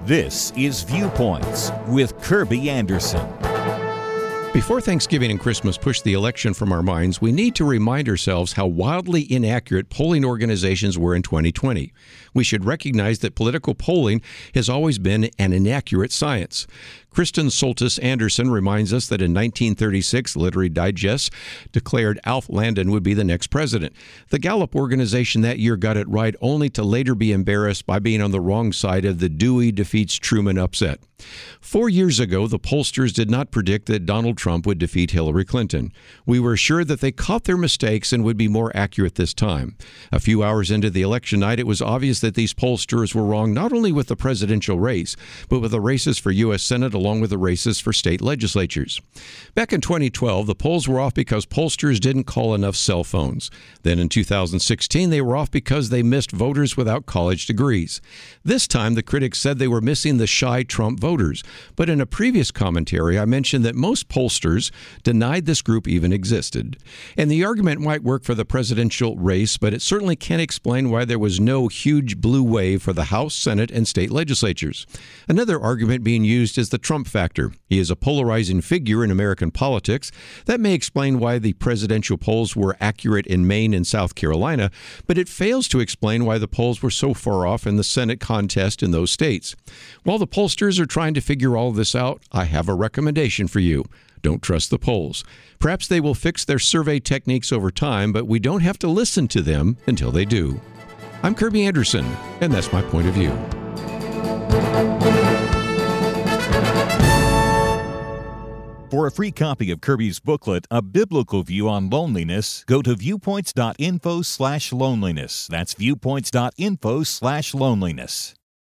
This is Viewpoints with Kirby Anderson. Before Thanksgiving and Christmas push the election from our minds, we need to remind ourselves how wildly inaccurate polling organizations were in 2020. We should recognize that political polling has always been an inaccurate science. Kristen Soltis Anderson reminds us that in 1936, Literary Digest declared Alf Landon would be the next president. The Gallup organization that year got it right, only to later be embarrassed by being on the wrong side of the Dewey defeats Truman upset. 4 years ago, the pollsters did not predict that Donald Trump would defeat Hillary Clinton. We were assured that they caught their mistakes and would be more accurate this time. A few hours into the election night, it was obvious that these pollsters were wrong not only with the presidential race, but with the races for U.S. Senate along with the races for state legislatures. Back in 2012, the polls were off because pollsters didn't call enough cell phones. Then in 2016, they were off because they missed voters without college degrees. This time, the critics said they were missing the shy Trump voters. But in a previous commentary, I mentioned that most pollsters denied this group even existed. And the argument might work for the presidential race, but it certainly can't explain why there was no huge blue wave for the House, Senate, and state legislatures. Another argument being used is the Trump factor. He is a polarizing figure in American politics. That may explain why the presidential polls were accurate in Maine and South Carolina, but it fails to explain why the polls were so far off in the Senate contest in those states. While the pollsters are trying to figure all of this out, I have a recommendation for you. Don't trust the polls. Perhaps they will fix their survey techniques over time, but we don't have to listen to them until they do. I'm Kirby Anderson, and that's my point of view. For a free copy of Kirby's booklet, A Biblical View on Loneliness, go to viewpoints.info/loneliness. That's viewpoints.info/loneliness.